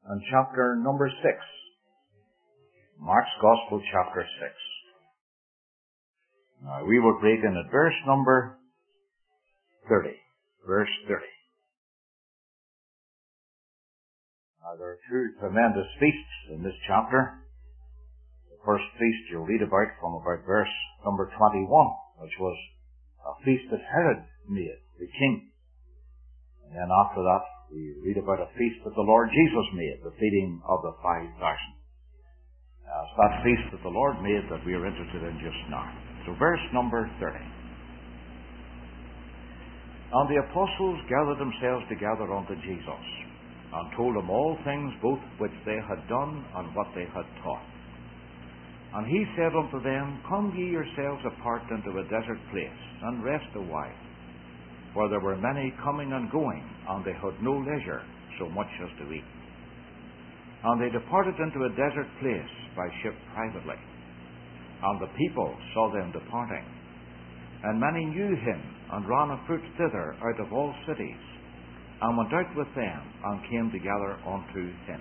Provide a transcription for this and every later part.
and chapter number 6. Mark's Gospel, chapter 6. Now, we will break in at verse number 30. Verse 30. Now, there are two tremendous feasts in this chapter. The first feast you'll read about from about verse number 21, which was a feast that Herod made, the king. And then after that, we read about a feast that the Lord Jesus made, the feeding of the 5,000. It's that feast that the Lord made that we are interested in just now. So verse number 30. And the apostles gathered themselves together unto Jesus, and told him all things both which they had done and what they had taught. And he said unto them, Come ye yourselves apart into a desert place, and rest a while. For there were many coming and going, and they had no leisure so much as to eat. And they departed into a desert place by ship privately. And the people saw them departing. And many knew him, and ran afoot thither out of all cities, and went out with them, and came together unto him.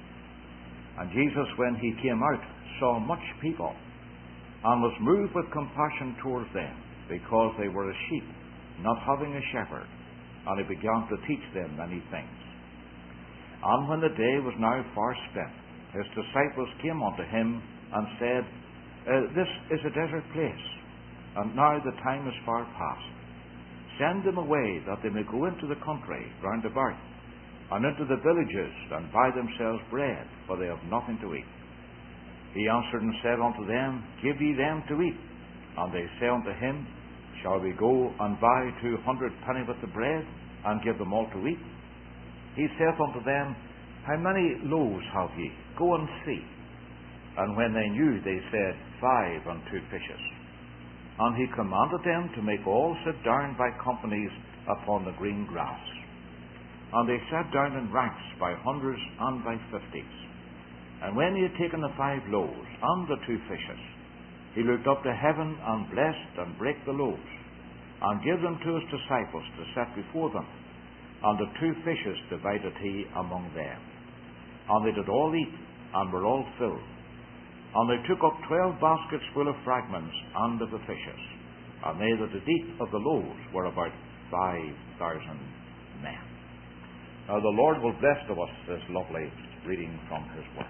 And Jesus, when he came out, saw much people, and was moved with compassion towards them, because they were as sheep, not having a shepherd, and he began to teach them many things. And when the day was now far spent, his disciples came unto him, and said, This is a desert place, and now the time is far past. Send them away, that they may go into the country round about, and into the villages, and buy themselves bread, for they have nothing to eat. He answered and said unto them, Give ye them to eat. And they say unto him, Shall we go and buy 200 pennyworth of bread, and give them all to eat? He saith unto them, How many loaves have ye? Go and see. And when they knew, they said, 5 and 2 fishes. And he commanded them to make all sit down by companies upon the green grass. And they sat down in ranks by hundreds and by 50s. And when he had taken the 5 loaves and the 2 fishes, he looked up to heaven, and blessed, and brake the loaves, and gave them to his disciples to set before them. And the 2 fishes divided he among them. And they did all eat, and were all filled. And they took up 12 baskets full of fragments and of the fishes. And they that did eat of the loaves were about 5,000 men. Now the Lord will bless to us this lovely reading from his word.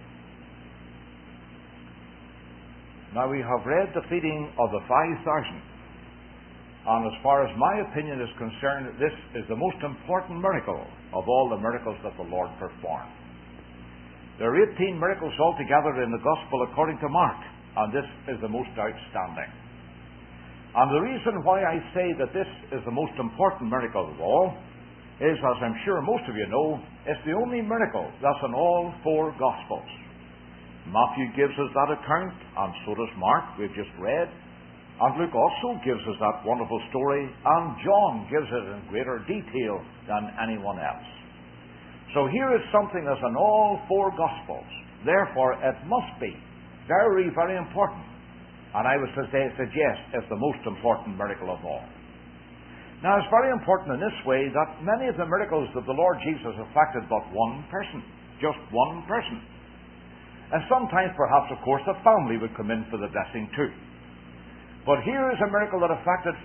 Now we have read the feeding of the 5,000, and as far as my opinion is concerned, this is the most important miracle of all the miracles that the Lord performed. There are 18 miracles altogether in the Gospel according to Mark, and this is the most outstanding. And the reason why I say that this is the most important miracle of all is, as I'm sure most of you know, it's the only miracle that's in all 4 Gospels. Matthew gives us that account, and so does Mark, we've just read. And Luke also gives us that wonderful story, and John gives it in greater detail than anyone else. So here is something that's in all 4 Gospels. Therefore, it must be very, very important. And I would suggest it's the most important miracle of all. Now, it's very important in this way that many of the miracles of the Lord Jesus affected but one person. Just one person. And sometimes, perhaps, of course, the family would come in for the blessing too. But here is a miracle that affected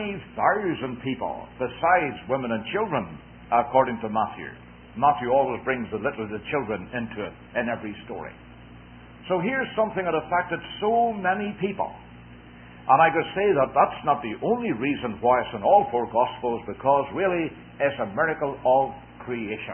5,000 people, besides women and children, according to Matthew. Matthew always brings the little of the children into it in every story. So here's something that affected so many people. And I could say that that's not the only reason why it's in all 4 Gospels, because really it's a miracle of creation.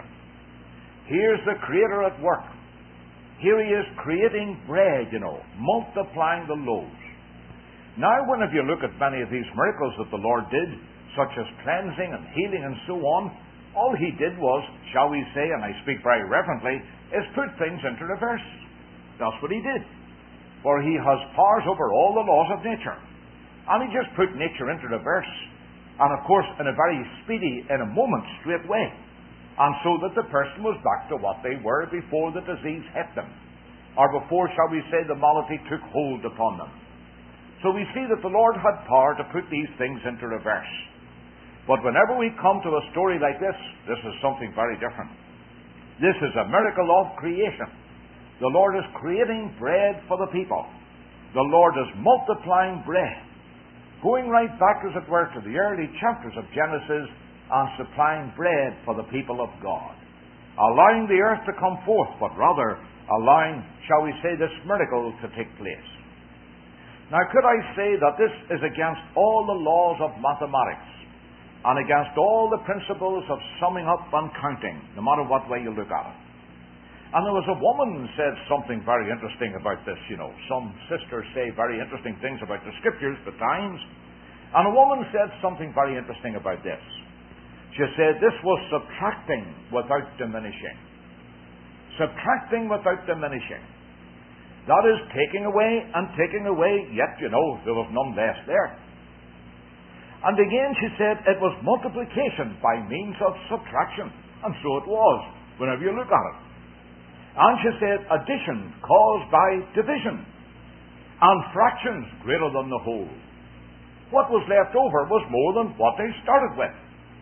Here's the Creator at work. Here he is creating bread, multiplying the loaves. Now, whenever you look at many of these miracles that the Lord did, such as cleansing and healing and so on, all he did was, shall we say, and I speak very reverently, is put things into reverse. That's what he did. For he has powers over all the laws of nature. And he just put nature into reverse. And of course, in a very speedy, in a moment, straight away. And so that the person was back to what they were before the disease hit them. Or before, shall we say, the malady took hold upon them. So we see that the Lord had power to put these things into reverse. But whenever we come to a story like this is something very different. This is a miracle of creation. The Lord is creating bread for the people. The Lord is multiplying bread, going right back, as it were, to the early chapters of Genesis, and supplying bread for the people of God. Allowing the earth to come forth, but rather allowing, shall we say, this miracle to take place. Now, could I say that this is against all the laws of mathematics and against all the principles of summing up and counting, no matter what way you look at it? And there was a woman who said something very interesting about this, Some sisters say very interesting things about the Scriptures at times. And a woman said something very interesting about this. She said this was subtracting without diminishing. Subtracting without diminishing. That is taking away and taking away, yet, there was none less there. And again she said it was multiplication by means of subtraction. And so it was, whenever you look at it. And she said addition caused by division, and fractions greater than the whole. What was left over was more than what they started with.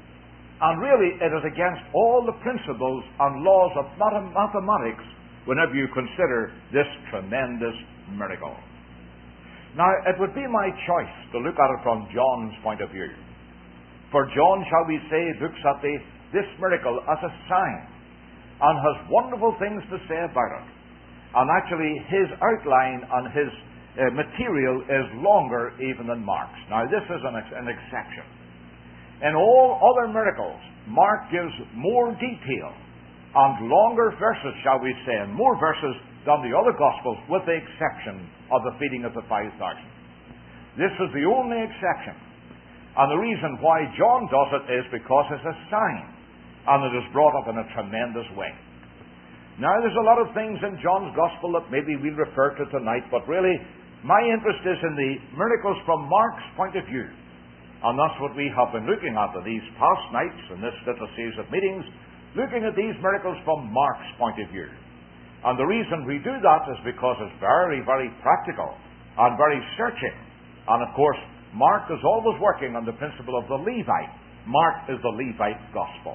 And really it is against all the principles and laws of mathematics whenever you consider this tremendous miracle. Now, it would be my choice to look at it from John's point of view. For John, shall we say, looks at this miracle as a sign, and has wonderful things to say about it. And actually, his outline and his material is longer even than Mark's. Now, this is an exception. In all other miracles, Mark gives more detail and longer verses, shall we say, and more verses than the other Gospels, with the exception of the feeding of the 5,000. This is the only exception. And the reason why John does it is because it's a sign, and it is brought up in a tremendous way. Now, there's a lot of things in John's Gospel that maybe we'll refer to tonight, but really, my interest is in the miracles from Mark's point of view. And that's what we have been looking at these past nights in this little series of meetings, looking at these miracles from Mark's point of view. And the reason we do that is because it's very, very practical and very searching. And of course, Mark is always working on the principle of the Levite. Mark is the Levite Gospel.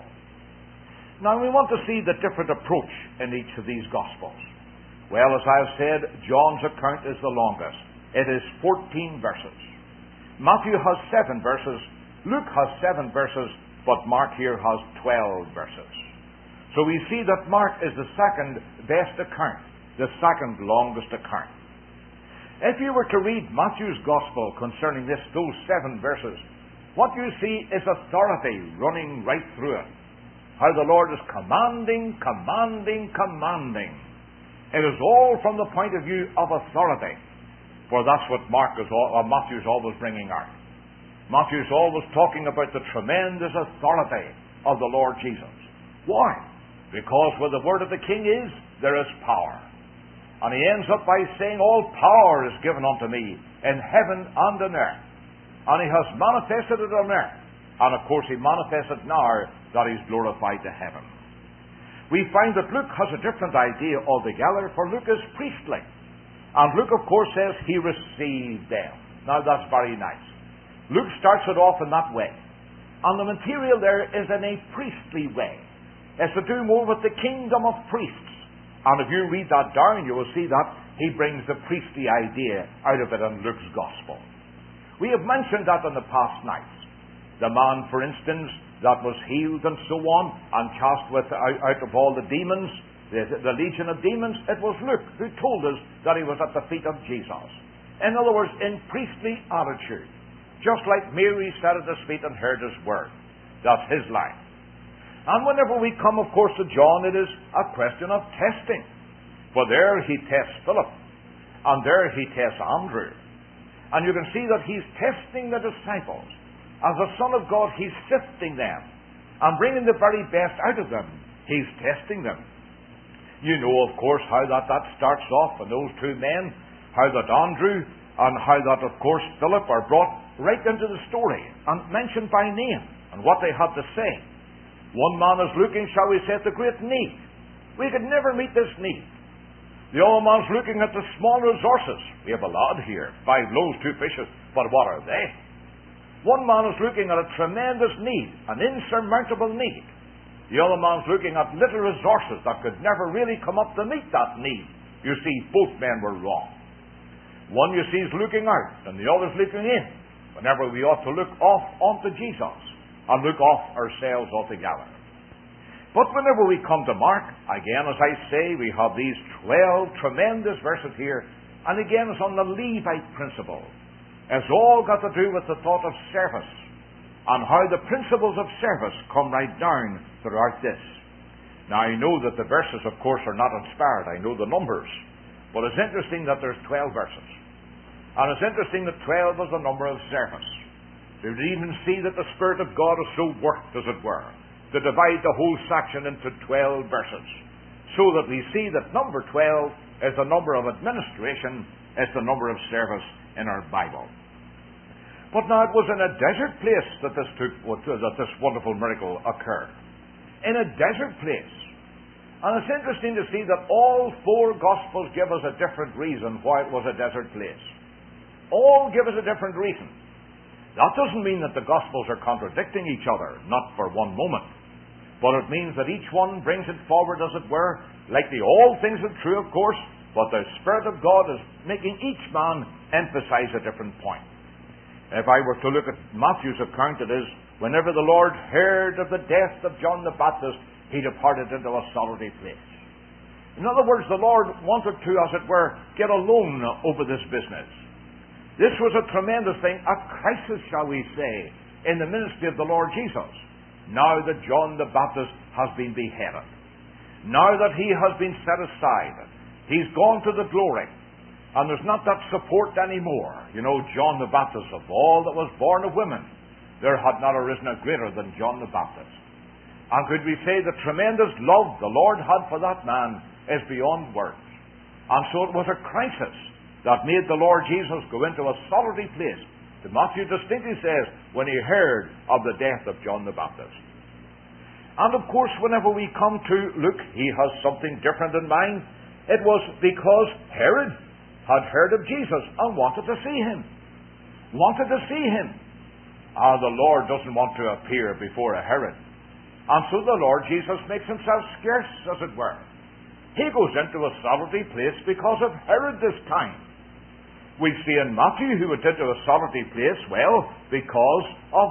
Now, we want to see the different approach in each of these Gospels. Well, as I have said, John's account is the longest. It is 14 verses. Matthew has 7 verses. Luke has 7 verses, but Mark here has 12 verses. So we see that Mark is the second best account, the second longest account. If you were to read Matthew's Gospel concerning those 7 verses, what you see is authority running right through it. How the Lord is commanding, commanding, commanding. It is all from the point of view of authority. For that's what Matthew's always bringing out. Matthew's always talking about the tremendous authority of the Lord Jesus. Why? Because where the word of the King is, there is power. And he ends up by saying, all power is given unto me in heaven and on earth. And he has manifested it on earth. And of course he manifests it now that he's glorified to heaven. We find that Luke has a different idea altogether, for Luke is priestly. And Luke, of course, says he received them. Now that's very nice. Luke starts it off in that way. And the material there is in a priestly way. It's to do more with the kingdom of priests. And if you read that down, you will see that he brings the priestly idea out of it in Luke's Gospel. We have mentioned that in the past nights. The man, for instance, that was healed and so on, and cast out of all the demons, the legion of demons, it was Luke who told us that he was at the feet of Jesus. In other words, in priestly attitude. Just like Mary sat at his feet and heard his word. That's his line. And whenever we come, of course, to John, it is a question of testing. For there he tests Philip, and there he tests Andrew. And you can see that he's testing the disciples. As the Son of God, he's sifting them and bringing the very best out of them. He's testing them. You know, of course, how that starts off in those two men, how that Andrew and how that, of course, Philip are brought right into the story and mentioned by name and what they had to say. One man is looking, shall we say, at the great need. We could never meet this need. The other man's looking at the small resources. We have a lot here, 5 loaves, 2 fishes, but what are they? One man is looking at a tremendous need, an insurmountable need. The other man's looking at little resources that could never really come up to meet that need. You see, both men were wrong. One, you see, is looking out, and the other's looking in. Whenever we ought to look off onto Jesus and look off ourselves altogether. But whenever we come to Mark, again, as I say, we have these 12 tremendous verses here, and again it's on the Levite principle. It's all got to do with the thought of service, and how the principles of service come right down throughout this. Now, I know that the verses, of course, are not inspired. I know the numbers. But it's interesting that there's 12 verses. And it's interesting that 12 is the number of service. You would even see that the Spirit of God is so worked, as it were, to divide the whole section into 12 verses. So that we see that number 12 is the number of administration, is the number of service in our Bible. But now it was in a desert place that this wonderful miracle occurred. In a desert place. And it's interesting to see that all 4 Gospels give us a different reason why it was a desert place. All give us a different reason. That doesn't mean that the Gospels are contradicting each other, not for one moment. But it means that each one brings it forward, as it were, like all things are true, of course, but the Spirit of God is making each man emphasize a different point. If I were to look at Matthew's account, it is, whenever the Lord heard of the death of John the Baptist, he departed into a solitary place. In other words, the Lord wanted to, as it were, get alone over this business. This was a tremendous thing, a crisis, shall we say, in the ministry of the Lord Jesus. Now that John the Baptist has been beheaded, now that he has been set aside, he's gone to the glory, and there's not that support anymore. You know, John the Baptist, of all that was born of women, there had not arisen a greater than John the Baptist. And could we say the tremendous love the Lord had for that man is beyond words. And so it was a crisis that made the Lord Jesus go into a solitary place. The Matthew distinctly says, when he heard of the death of John the Baptist. And of course, whenever we come to look, he has something different in mind. It was because Herod had heard of Jesus and wanted to see him. Wanted to see him. The Lord doesn't want to appear before a Herod. And so the Lord Jesus makes himself scarce, as it were. He goes into a solitary place because of Herod this time. We see in Matthew who went into a solitary place, well, because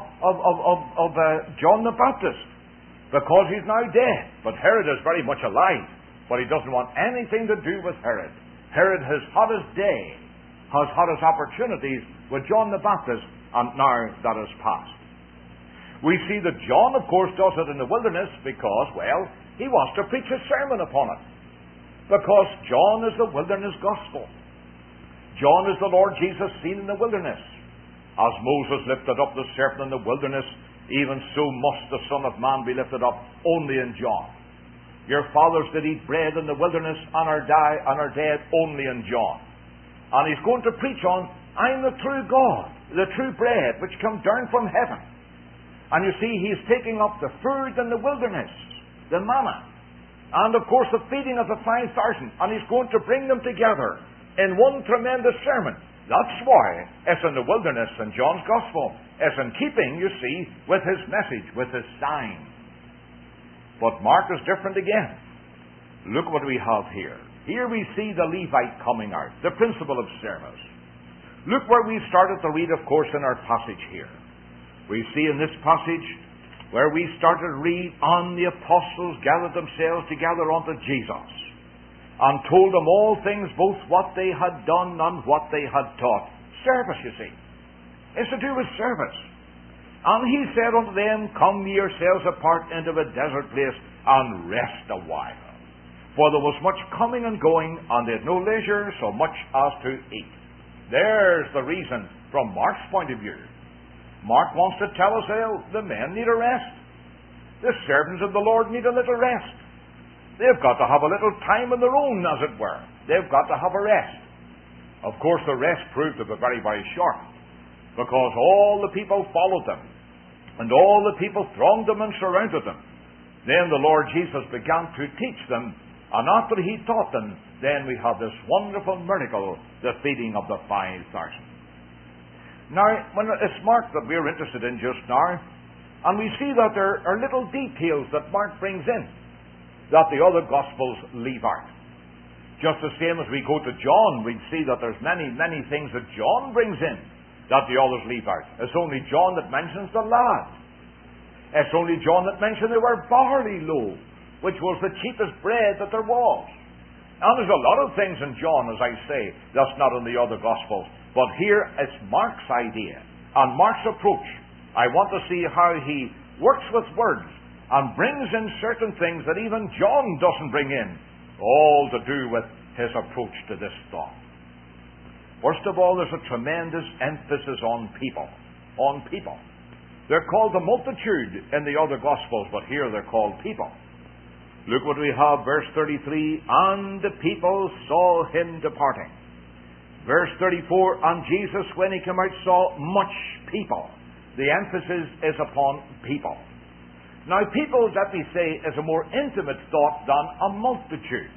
of John the Baptist. Because he's now dead. But Herod is very much alive. But he doesn't want anything to do with Herod. Herod has had his day, has had his opportunities with John the Baptist, and now that is past. We see that John, of course, does it in the wilderness because, well, he wants to preach a sermon upon it. Because John is the wilderness gospel. John is the Lord Jesus seen in the wilderness. As Moses lifted up the serpent in the wilderness, even so must the Son of Man be lifted up only in John. Your fathers did eat bread in the wilderness and are dead only in John. And he's going to preach on, I'm the true God, the true bread which come down from heaven. And you see, he's taking up the food in the wilderness, the manna, and of course the feeding of the 5,000, and he's going to bring them together in one tremendous sermon. That's why it's in the wilderness in John's Gospel. It's in keeping, you see, with his message, with his sign. But Mark is different again. Look what we have here. Here we see the Levite coming out, the principle of service. Look where we started to read, of course, in our passage here. We see in this passage where we started to read, on the apostles gathered themselves together unto Jesus and told them all things, both what they had done and what they had taught. Service, you see. It's to do with service. And he said unto them, come ye yourselves apart into a desert place and rest a while. For there was much coming and going, and they had no leisure so much as to eat. There's the reason from Mark's point of view. Mark wants to tell us, well, the men need a rest. The servants of the Lord need a little rest. They've got to have a little time of their own, as it were. They've got to have a rest. Of course, the rest proved to be very, very short, because all the people followed them, and all the people thronged them and surrounded them. Then the Lord Jesus began to teach them, and after he taught them, then we have this wonderful miracle, the feeding of the 5,000. Now, when it's Mark that we're interested in just now, And we see that there are little details that Mark brings in that the other Gospels leave out. Just the same as we go to John, we'd see that there's many, many things that John brings in that the others leave out. It's only John that mentions the lad. It's only John that mentioned they were barley loaves, which was the cheapest bread that there was. And there's a lot of things in John, as I say, that's not in the other Gospels. But here it's Mark's idea and Mark's approach. I want to see how he works with words and brings in certain things that even John doesn't bring in, all to do with his approach to this thought. First of all, there's a tremendous emphasis on people. On people. They're called the multitude in the other Gospels, but here they're called people. Look what we have, verse 33, and the people saw him departing. Verse 34, and Jesus, when he came out, saw much people. The emphasis is upon people. Now, people, let me say, is a more intimate thought than a multitude.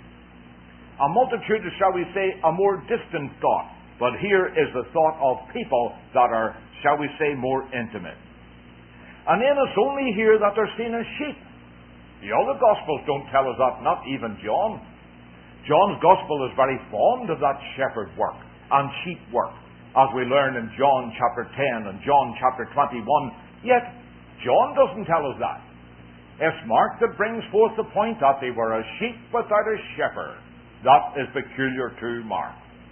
A multitude is, shall we say, a more distant thought. But here is the thought of people that are, shall we say, more intimate. And then it's only here that they're seen as sheep. The other Gospels don't tell us that, not even John. John's Gospel is very fond of that shepherd work and sheep work, as we learn in John chapter 10 and John chapter 21. Yet, John doesn't tell us that. It's Mark that brings forth the point that they were a sheep without a shepherd. That is peculiar to Mark.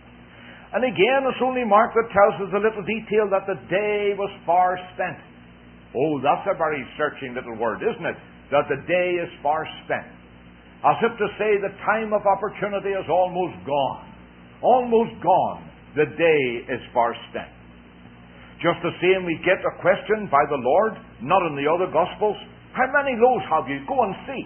And again, it's only Mark that tells us a little detail that the day was far spent. Oh, that's a very searching little word, isn't it? That the day is far spent. As if to say the time of opportunity is almost gone. Almost gone. The day is far spent. Just the same, we get a question by the Lord, not in the other Gospels. How many loaves have you? Go and see.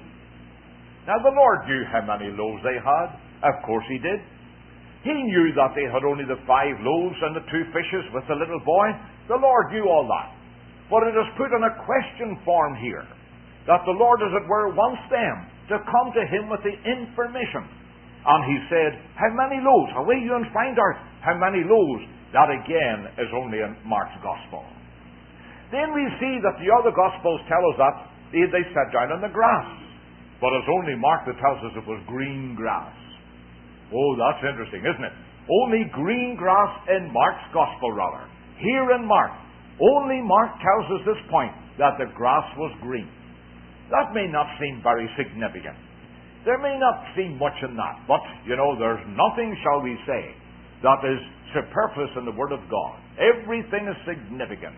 Now the Lord knew how many loaves they had. Of course he did. He knew that they had only the 5 loaves and the 2 fishes with the little boy. The Lord knew all that. But it is put in a question form here, that the Lord, as it were, wants them to come to him with the information. And he said, how many loaves? Away you and find out how many loaves. That again is only in Mark's Gospel. Then we see that the other Gospels tell us that they sat down on the grass. But it's only Mark that tells us it was green grass. Oh, that's interesting, isn't it? Only green grass in Mark's Gospel, rather. Here in Mark, only Mark tells us this point, that the grass was green. That may not seem very significant. There may not seem much in that, but, there's nothing, shall we say, that is superfluous in the Word of God. Everything is significant.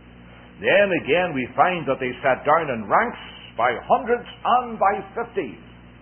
Then again we find that they sat down in ranks by hundreds and by 50s.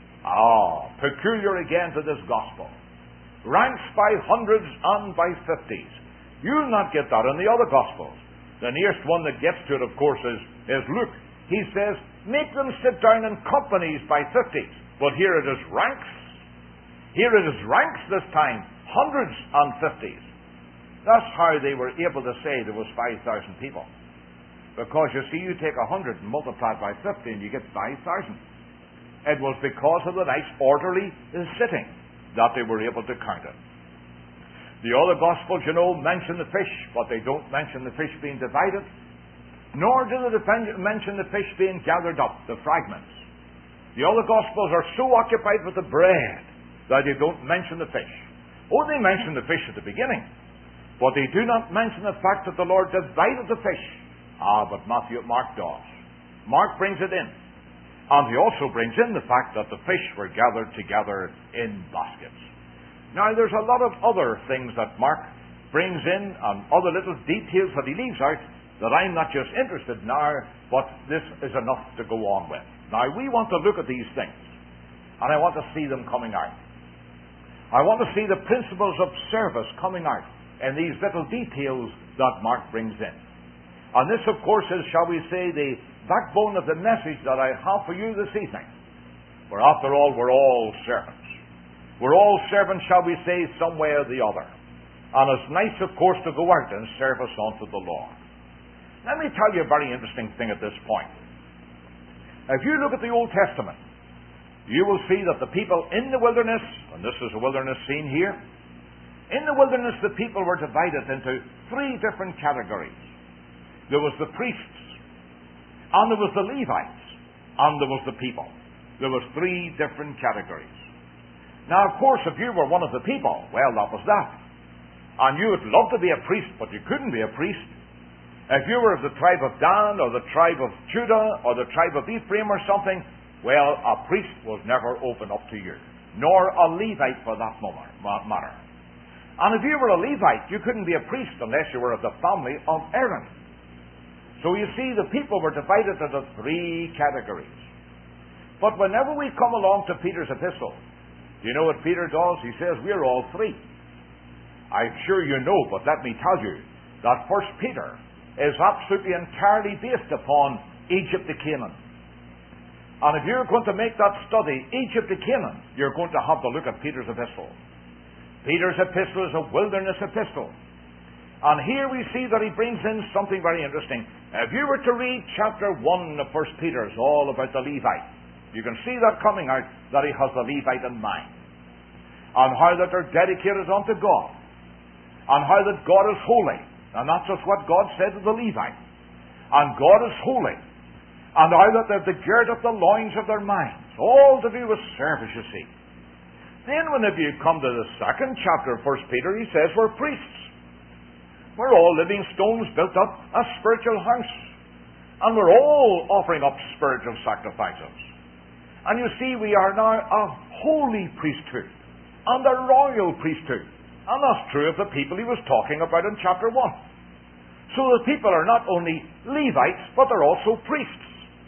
Peculiar again to this Gospel. Ranks by hundreds and by 50s. You'll not get that in the other Gospels. The nearest one that gets to it, of course, is Luke. He says, make them sit down in companies by 50s. But here it is ranks. Here it is ranks this time, hundreds and 50s. That's how they were able to say there was 5,000 people. Because you see, you take 100 and multiply it by 50 and you get 5,000. It was because of the nice orderly sitting that they were able to count it. The other Gospels, mention the fish, but they don't mention the fish being divided. Nor do they mention the fish being gathered up, the fragments. The other Gospels are so occupied with the bread that they don't mention the fish. Oh, they mention the fish at the beginning, but they do not mention the fact that the Lord divided the fish. But Mark does. Mark brings it in. And he also brings in the fact that the fish were gathered together in baskets. Now, there's a lot of other things that Mark brings in and other little details that he leaves out that I'm not just interested in now, but this is enough to go on with. Now, we want to look at these things, and I want to see them coming out. I want to see the principles of service coming out in these little details that Mark brings in. And this, of course, is, shall we say, the backbone of the message that I have for you this evening. For after all, we're all servants. We're all servants, shall we say, some way or the other. And it's nice, of course, to go out and service unto the Lord. Let me tell you a very interesting thing at this point. If you look at the Old Testament, you will see that the people in the wilderness, and this is a wilderness scene here, in the wilderness the people were divided into 3 different categories. There was the priests. and there was the Levites, and there was the people. There was three different categories. Now, of course, if you were one of the people, well, that was that. And you would love to be a priest, but you couldn't be a priest. If you were of the tribe of Dan, or the tribe of Judah, or the tribe of Ephraim or something, well, a priest was never open up to you, nor a Levite for that matter. And if you were a Levite, you couldn't be a priest unless you were of the family of Aaron. So you see, the people were divided into three categories. But whenever we come along to Peter's epistle, do you know what Peter does? He says, we're all three. I'm sure you know, but let me tell you that 1 Peter is absolutely entirely based upon Egypt to Canaan. And if you're going to make that study, Egypt to Canaan, you're going to have to look at Peter's epistle. Peter's epistle is a wilderness epistle. And here we see that he brings in something very interesting. If you were to read chapter 1 of 1 Peter, it's all about the Levite. You can see that coming out, that he has the Levite in mind. And how that they're dedicated unto God. And how that God is holy. And that's just what God said to the Levite. And God is holy. And how that they've to gird up the loins of their minds. All to do with service, you see. Then whenever you come to the second chapter of 1 Peter, he says we're priests. We're all living stones built up a spiritual house. And we're all offering up spiritual sacrifices. And you see, we are now a holy priesthood. And a royal priesthood. And that's true of the people he was talking about in chapter 1. So the people are not only Levites, but they're also priests.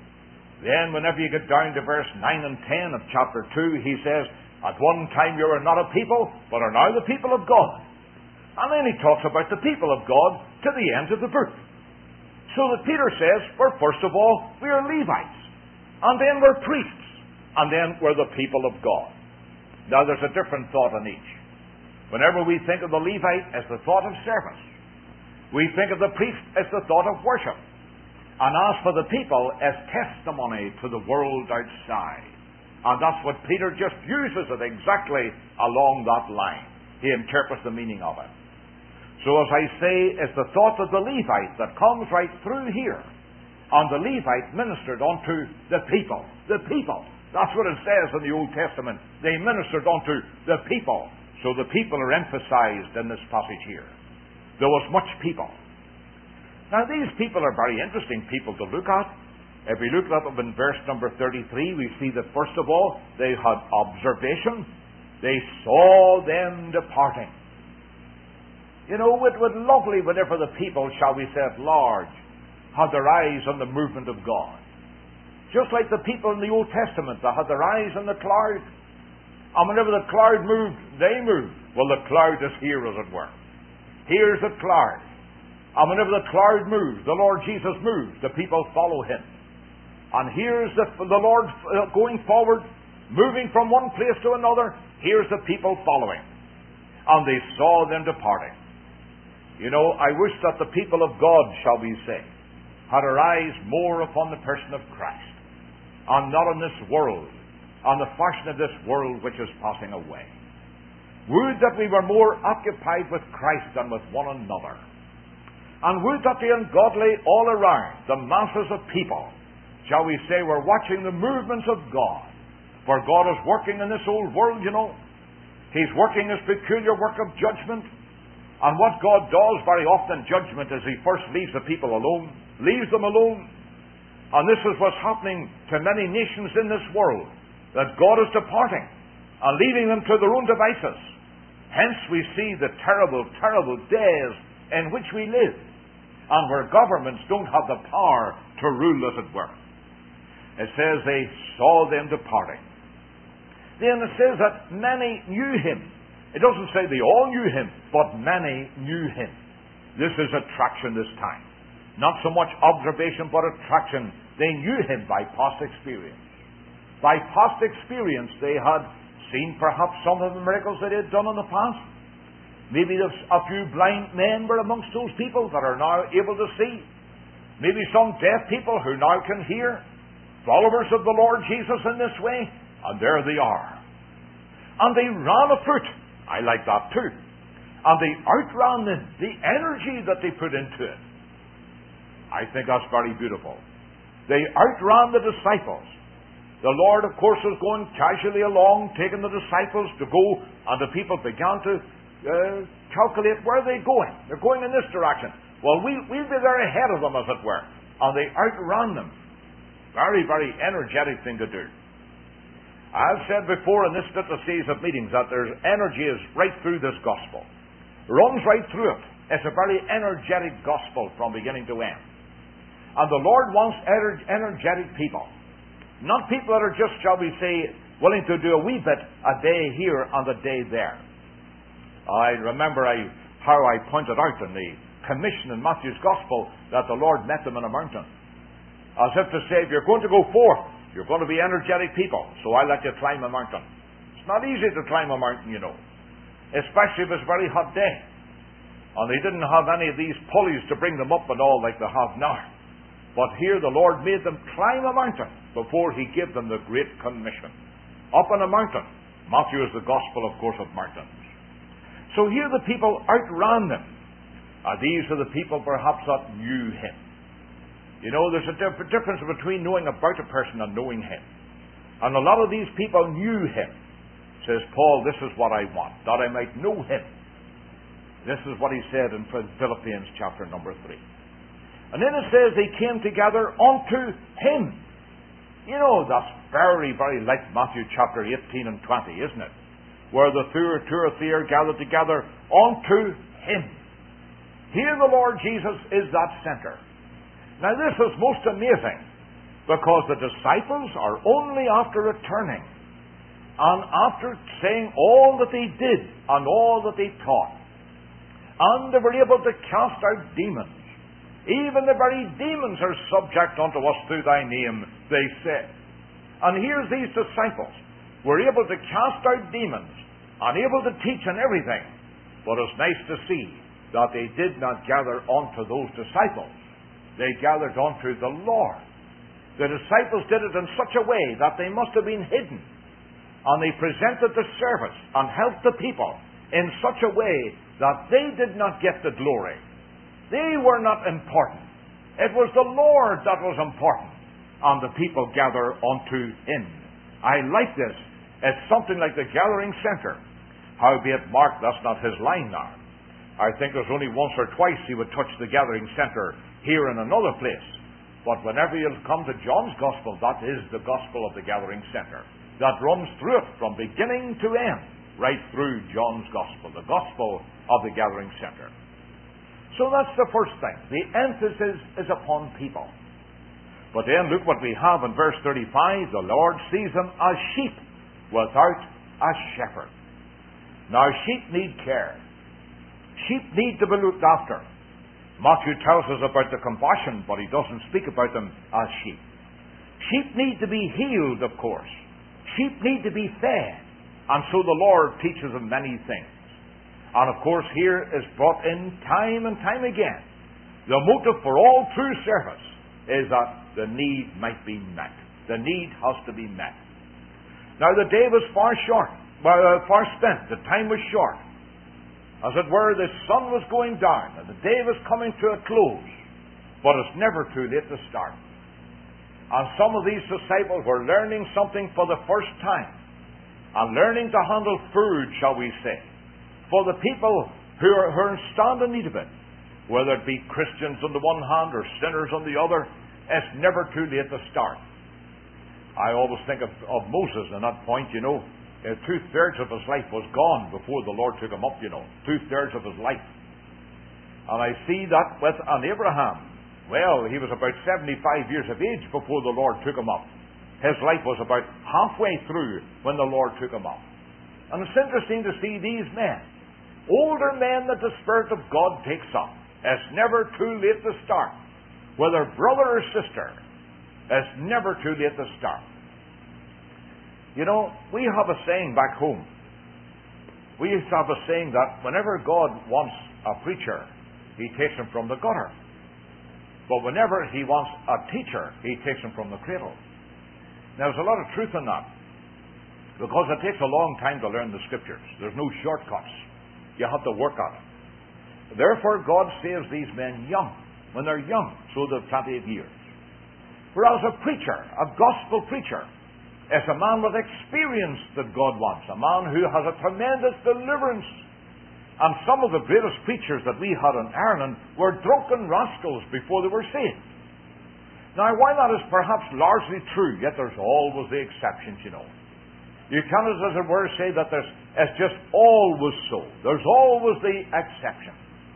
Then whenever you get down to verse 9 and 10 of chapter 2, he says, at one time you were not a people, but are now the people of God. And then he talks about the people of God to the end of the book. So that Peter says, well, first of all, we are Levites. And then we're priests. And then we're the people of God. Now there's a different thought in each. Whenever we think of the Levite as the thought of service, we think of the priest as the thought of worship. And as for the people, as testimony to the world outside. And that's what Peter just uses it exactly along that line. He interprets the meaning of it. So as I say, it's the thought of the Levite that comes right through here. And the Levite ministered unto the people. The people. That's what it says in the Old Testament. They ministered unto the people. So the people are emphasized in this passage here. There was much people. Now these people are very interesting people to look at. If we look at them in verse number 33, we see that first of all, they had observation. They saw them departing. You know, it was lovely whenever the people, shall we say at large, had their eyes on the movement of God. Just like the people in the Old Testament that had their eyes on the cloud. And whenever the cloud moved, they moved. Well, the cloud is here, as it were. Here's the cloud. And whenever the cloud moves, the Lord Jesus moves, the people follow him. And here's the Lord going forward, moving from one place to another. Here's the people following. And they saw them departing. You know, I wish that the people of God, shall we say, had our eyes more upon the person of Christ, and not on this world, on the fashion of this world which is passing away. Would that we were more occupied with Christ than with one another. And would that the ungodly all around, the masses of people, shall we say, were watching the movements of God. For God is working in this old world, you know. He's working his peculiar work of judgment. And what God does very often in judgment is he first leaves the people alone, leaves them alone. And this is what's happening to many nations in this world, that God is departing and leaving them to their own devices. Hence we see the terrible, terrible days in which we live, and where governments don't have the power to rule, as it were. It says they saw them departing. Then it says that many knew him. It doesn't say they all knew him, but many knew him. This is attraction this time. Not so much observation, but attraction. They knew him by past experience. By past experience, they had seen perhaps some of the miracles that he had done in the past. Maybe a few blind men were amongst those people that are now able to see. Maybe some deaf people who now can hear. Followers of the Lord Jesus in this way. And there they are. And they ran afoot. I like that too. And they outran them. The energy that they put into it. I think that's very beautiful. They outran the disciples. The Lord, of course, was going casually along, taking the disciples to go, and the people began to calculate where they're going. They're going in this direction. Well, we'll be there ahead of them, as it were. And they outran them. Very, very energetic thing to do. I've said before in this little series of meetings that there's energy is right through this gospel. Runs right through it. It's a very energetic gospel from beginning to end. And the Lord wants energetic people. Not people that are just, shall we say, willing to do a wee bit a day here and a day there. I remember how I pointed out in the commission in Matthew's Gospel that the Lord met them in a mountain. As if to say, if you're going to go forth, you're going to be energetic people, so I'll let you climb a mountain. It's not easy to climb a mountain, you know. Especially if it's a very hot day. And they didn't have any of these pulleys to bring them up and all like they have now. But here the Lord made them climb a mountain before He gave them the Great Commission. Up on a mountain. Matthew is the Gospel, of course, of mountains. So here the people outran them. These are the people perhaps that knew Him. You know, there's a difference between knowing about a person and knowing Him. And a lot of these people knew Him. Says Paul, this is what I want, that I might know Him. This is what he said in Philippians chapter number 3. And then it says they came together unto Him. You know, that's very, very like Matthew chapter 18 and 20, isn't it? Where the two or three are gathered together unto Him. Here the Lord Jesus is that center. Now this is most amazing, because the disciples are only after returning and after saying all that they did and all that they taught. And they were able to cast out demons. Even the very demons are subject unto us through Thy name, they said. And here's these disciples were able to cast out demons and able to teach and everything. But it's nice to see that they did not gather unto those disciples. They gathered unto the Lord. The disciples did it in such a way that they must have been hidden. And they presented the service and helped the people in such a way that they did not get the glory. They were not important. It was the Lord that was important. And the people gather unto Him. I like this. It's something like the gathering center. Howbeit, Mark, that's not his line now. I think there's only once or twice he would touch the gathering center here in another place. But whenever you'll come to John's Gospel, that is the Gospel of the gathering center. That runs through it from beginning to end, right through John's Gospel, the Gospel of the gathering center. So that's the first thing. The emphasis is upon people. But then look what we have in verse 35. The Lord sees them as sheep without a shepherd. Now sheep need care. Sheep need to be looked after. Matthew tells us about the compassion, but he doesn't speak about them as sheep. Sheep need to be healed, of course. Sheep need to be fed. And so the Lord teaches them many things. And of course here is brought in time and time again. The motive for all true service is that the need might be met. The need has to be met. Now the day was far spent. The time was short. As it were, the sun was going down and the day was coming to a close. But it's never too late to start. And some of these disciples were learning something for the first time. And learning to handle food, shall we say, for the people who are in stand in need of it. Whether it be Christians on the one hand or sinners on the other, it's never too late to start. I always think of Moses on that point, you know. 2/3 of his life was gone before the Lord took him up, you know. 2/3 of his life. And I see that with Abraham. Well, he was about 75 years of age before the Lord took him up. His life was about halfway through when the Lord took him up. And it's interesting to see these men, older men that the Spirit of God takes up. It's never too late to start. Whether brother or sister, it's never too late to start. You know, we have a saying back home. We used to have a saying that whenever God wants a preacher, He takes him from the gutter. But whenever He wants a teacher, He takes him from the cradle. Now, there's a lot of truth in that. Because it takes a long time to learn the Scriptures. There's no shortcuts. You have to work on it. Therefore, God saves these men young. When they're young, so they've plenty of years. Whereas a preacher, a gospel preacher, is a man with experience that God wants, a man who has a tremendous deliverance. And some of the greatest preachers that we had in Ireland were drunken rascals before they were saved. Now, while that is perhaps largely true, yet there's always the exceptions, you know. You cannot, as it were, say that it's just always so. There's always the exception.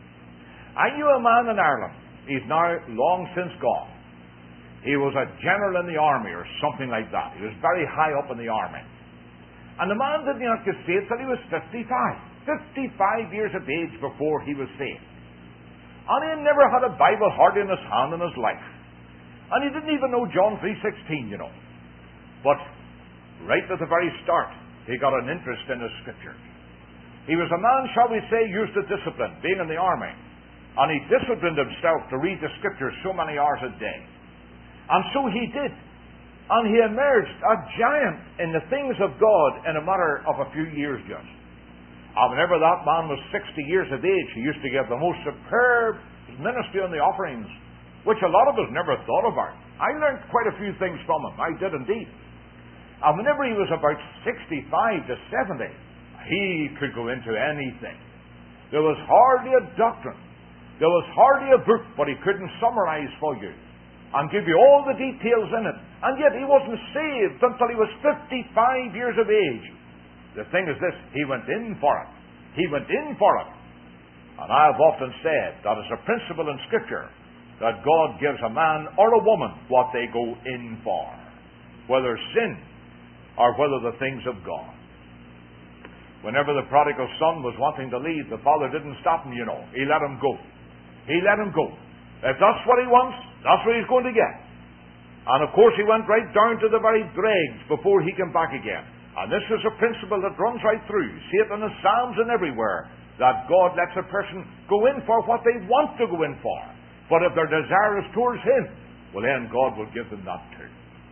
I knew a man in Ireland. He's now long since gone. He was a general in the army or something like that. He was very high up in the army. And the man did not get saved till he was 55. 55 years of age before he was saved. And he never had a Bible hardly in his hand in his life. And he didn't even know John 3:16, you know. But right at the very start, he got an interest in the Scriptures. He was a man, shall we say, used to discipline, being in the army. And he disciplined himself to read the Scriptures so many hours a day. And so he did. And he emerged a giant in the things of God in a matter of a few years just. And whenever that man was 60 years of age, he used to give the most superb ministry on the offerings, which a lot of us never thought about. I learned quite a few things from him. I did indeed. And whenever he was about 65 to 70, he could go into anything. There was hardly a doctrine. There was hardly a book, but he couldn't summarize for you and give you all the details in it. And yet he wasn't saved until he was 55 years of age. The thing is this, he went in for it. He went in for it. And I have often said that it's a principle in Scripture that God gives a man or a woman what they go in for, whether sin or whether the things of God. Whenever the prodigal son was wanting to leave, the father didn't stop him, you know. He let him go. He let him go. If that's what he wants, that's what he's going to get. And of course he went right down to the very dregs before he came back again. And this is a principle that runs right through. You see it in the Psalms and everywhere, that God lets a person go in for what they want to go in for. But if their desire is towards Him, well then God will give them that too.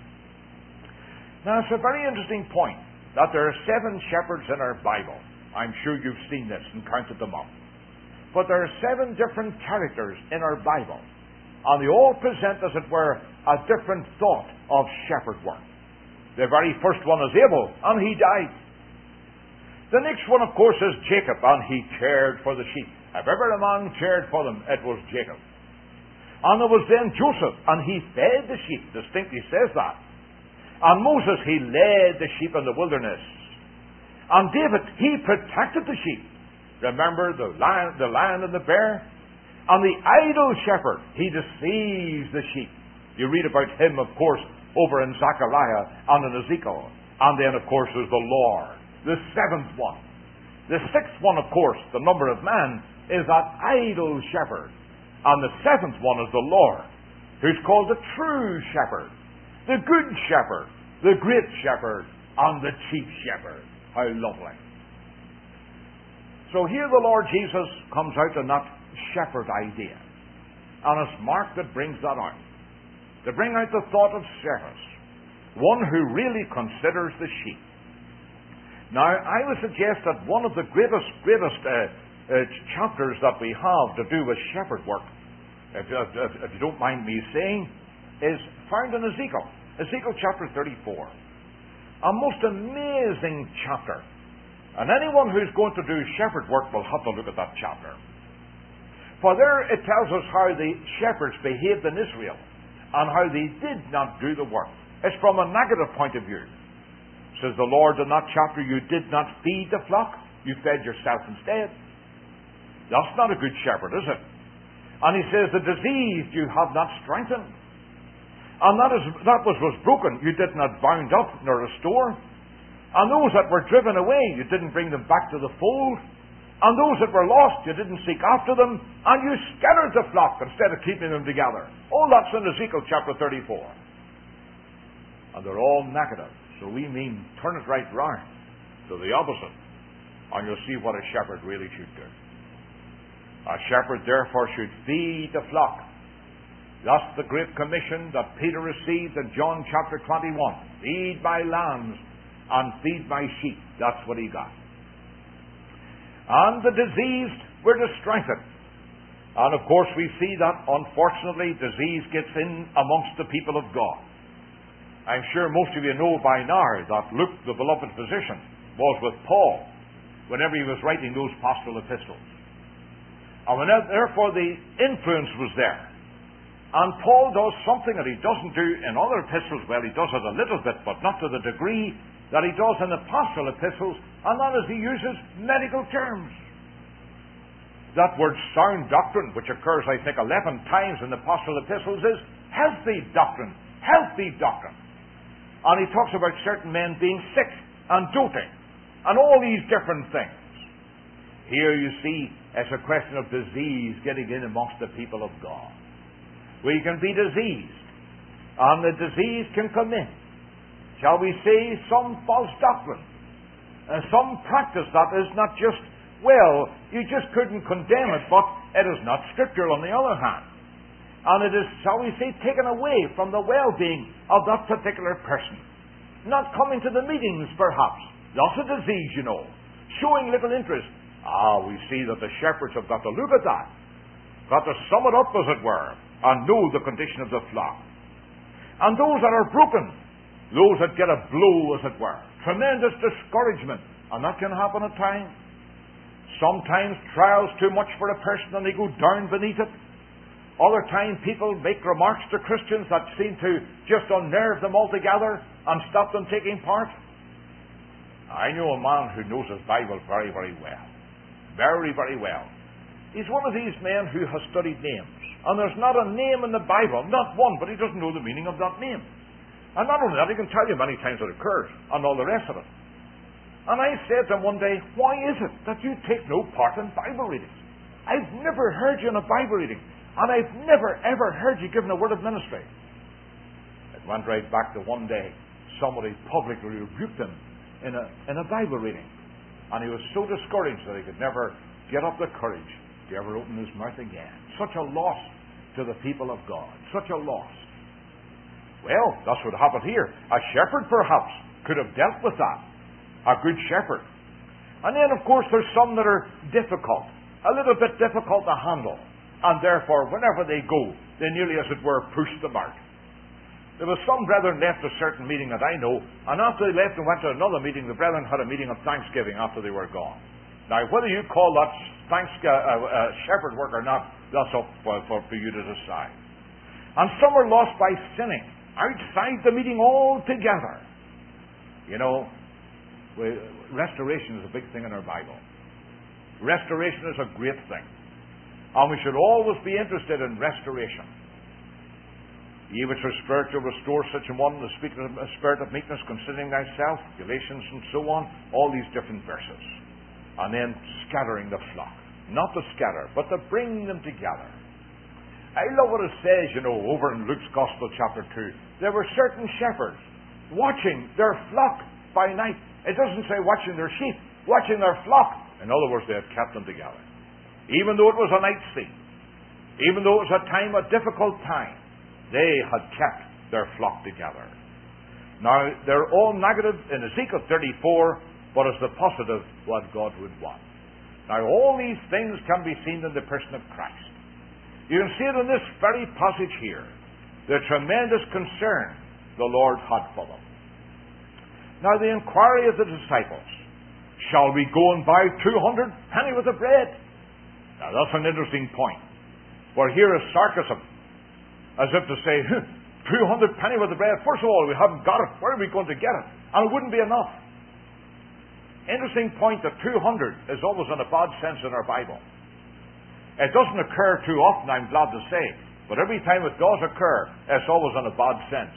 Now it's a very interesting point that there are 7 shepherds in our Bible. I'm sure you've seen this and counted them up. But there are 7 different characters in our Bible. And they all present, as it were, a different thought of shepherd work. The very first one is Abel, and he died. The next one, of course, is Jacob, and he cared for the sheep. If ever a man cared for them, it was Jacob. And there was then Joseph, and he fed the sheep, distinctly says that. And Moses, he led the sheep in the wilderness. And David, he protected the sheep. Remember the lion and the bear? And the idle shepherd, he deceives the sheep. You read about him, of course, over in Zechariah and in Ezekiel. And then, of course, there's the Lord, the 7th one. The 6th one, of course, the number of man, is that idle shepherd. And the 7th one is the Lord, who's called the true shepherd, the good shepherd, the great shepherd, and the chief shepherd. How lovely. So here the Lord Jesus comes out in that shepherd idea. And it's Mark that brings that out. To bring out the thought of service. One who really considers the sheep. Now, I would suggest that one of the greatest chapters that we have to do with shepherd work, if you don't mind me saying, is found in Ezekiel. Ezekiel chapter 34. A most amazing chapter. And anyone who's going to do shepherd work will have to look at that chapter. For there it tells us how the shepherds behaved in Israel and how they did not do the work. It's from a negative point of view. Says the Lord in that chapter, you did not feed the flock, you fed yourself instead. That's not a good shepherd, is it? And he says, the diseased you have not strengthened. And that was broken, you did not bind up nor restore. And those that were driven away, you didn't bring them back to the fold. And those that were lost, you didn't seek after them. And you scattered the flock instead of keeping them together. All that's in Ezekiel chapter 34. And they're all negative. So we mean turn it right round to the opposite. And you'll see what a shepherd really should do. A shepherd therefore should feed the flock. That's the great commission that Peter received in John chapter 21. Feed my lambs and feed my sheep. That's what he got. And the diseased were to strengthen. And of course we see that, unfortunately, disease gets in amongst the people of God. I'm sure most of you know by now that Luke, the beloved physician, was with Paul whenever he was writing those pastoral epistles. And therefore the influence was there. And Paul does something that he doesn't do in other epistles. Well, he does it a little bit, but not to the degree that he does in the pastoral epistles, and that is he uses medical terms. That word sound doctrine, which occurs, I think, 11 times in the pastoral epistles, is healthy doctrine. Healthy doctrine. And he talks about certain men being sick and doting, and all these different things. Here you see, it's a question of disease getting in amongst the people of God. We can be diseased, and the disease can come in. Shall we say some false doctrine, and some practice that is not just, well, you just couldn't condemn it, but it is not scriptural on the other hand. And it is, shall we say, taken away from the well-being of that particular person. Not coming to the meetings, perhaps. That's a disease, you know. Showing little interest. We see that the shepherds have got to look at that. Got to sum it up, as it were, and know the condition of the flock. And those that are broken, those that get a blow, as it were, tremendous discouragement, and that can happen at times. Sometimes trials too much for a person and they go down beneath it. Other times people make remarks to Christians that seem to just unnerve them altogether and stop them taking part. I know a man who knows his Bible very, very well. Very, very well. He's one of these men who has studied names. And there's not a name in the Bible, not one, but he doesn't know the meaning of that name. And not only that, he can tell you many times it occurs, and all the rest of it. And I said to him one day, why is it that you take no part in Bible readings? I've never heard you in a Bible reading, and I've never, ever heard you given a word of ministry. It went right back to one day, somebody publicly rebuked him in a Bible reading. And he was so discouraged that he could never get up the courage to ever open his mouth again. Such a loss to the people of God. Such a loss. Well, that's what happened here. A shepherd, perhaps, could have dealt with that. A good shepherd. And then, of course, there's some that are difficult. A little bit difficult to handle. And therefore, whenever they go, they nearly, as it were, push them out. There was some brethren left a certain meeting that I know, and after they left and went to another meeting, the brethren had a meeting of thanksgiving after they were gone. Now, whether you call that shepherd work or not, that's up for you to decide. And some are lost by sinning outside the meeting altogether. You know, restoration is a big thing in our Bible. Restoration is a great thing. And we should always be interested in restoration. Ye which are spiritual, restore such a one, the spirit of meekness, considering thyself, Galatians and so on, all these different verses. And then scattering the flock. Not to scatter, but to bring them together. I love what it says, you know, over in Luke's Gospel chapter 2. There were certain shepherds watching their flock by night. It doesn't say watching their sheep, watching their flock. In other words, they had kept them together. Even though it was a night scene, even though it was a difficult time, they had kept their flock together. Now, they're all negative in Ezekiel 34, but as the positive, what God would want. Now, all these things can be seen in the person of Christ. You can see it in this very passage here, the tremendous concern the Lord had for them. Now, the inquiry of the disciples, shall we go and buy 200 penny worth of bread? Now, that's an interesting point. For here is sarcasm, as if to say, 200 penny worth of bread. First of all, we haven't got it. Where are we going to get it? And it wouldn't be enough. Interesting point that 200 is always in a bad sense in our Bible. It doesn't occur too often, I'm glad to say. But every time it does occur, it's always in a bad sense.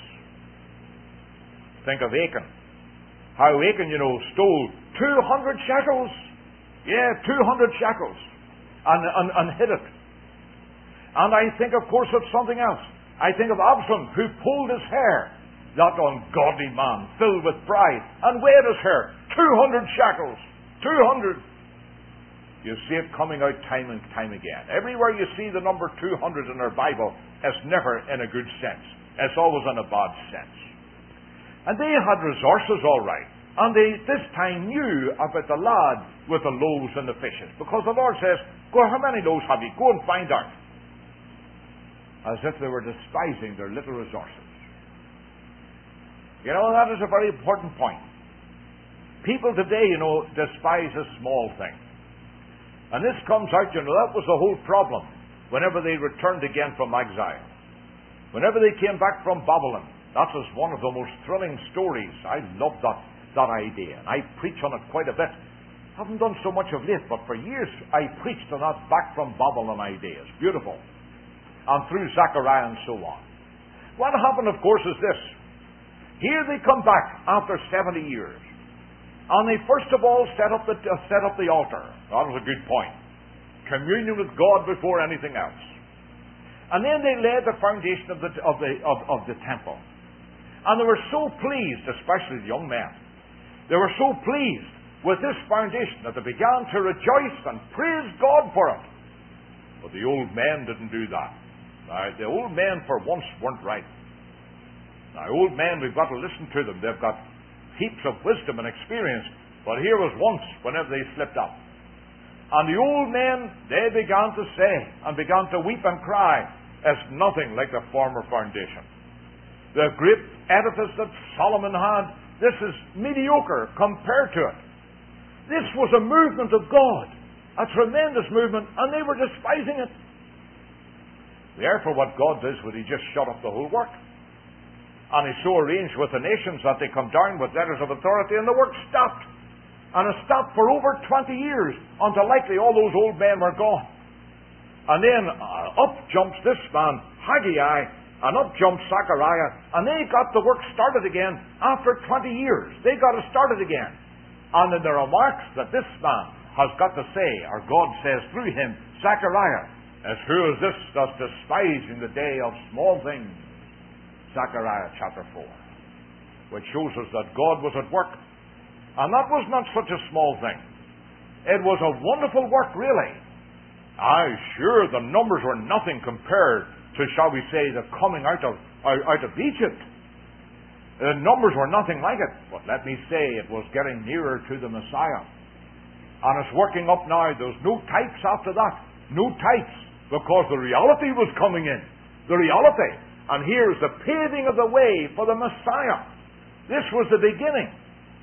Think of Achan. How Achan, you know, stole 200 shekels. Yeah, 200 shekels. And hid it. And I think, of course, of something else. I think of Absalom, who pulled his hair. That ungodly man, filled with pride, and weighed his hair. 200 shekels. 200. You see it coming out time and time again. Everywhere you see the number 200 in our Bible, it's never in a good sense. It's always in a bad sense. And they had resources, all right. And they this time knew about the lad with the loaves and the fishes. Because the Lord says, go, how many loaves have you? Go and find out. As if they were despising their little resources. You know, that is a very important point. People today, despise a small thing. And this comes out, that was the whole problem whenever they returned again from exile. Whenever they came back from Babylon. That was one of the most thrilling stories. I love that idea. And I preach on it quite a bit. Haven't done so much of late, but for years I preached on that back from Babylon idea. It's beautiful. And through Zechariah and so on. What happened, of course, is this. Here they come back after 70 years. And they first of all set up the altar. That was a good point. Communion with God before anything else. And then they laid the foundation of the temple. And they were so pleased, especially the young men. They were so pleased with this foundation that they began to rejoice and praise God for it. But the old men didn't do that. Now, the old men for once weren't right. Now, old men, we've got to listen to them. They've got heaps of wisdom and experience. But here was once whenever they slipped up. And the old men, they began to say and began to weep and cry as nothing like the former foundation. The great edifice that Solomon had, this is mediocre compared to it. This was a movement of God, a tremendous movement, and they were despising it. Therefore, what God does was He just shut up the whole work. And He so arranged with the nations that they come down with letters of authority, and the work stopped. And it stopped for over 20 years, until likely all those old men were gone. And then up jumps this man, Haggai, and up jumps Zechariah, and they got the work started again after 20 years. They got it started again. And in the remarks that this man has got to say, or God says through him, Zechariah, as who is this that's despising the day of small things? Zechariah chapter 4. Which shows us that God was at work. And that was not such a small thing. It was a wonderful work, really. Sure, the numbers were nothing compared to, shall we say, the coming out of Egypt. The numbers were nothing like it. But let me say, it was getting nearer to the Messiah. And it's working up now. There's no types after that. No types. Because the reality was coming in. The reality. And here's the paving of the way for the Messiah. This was the beginning.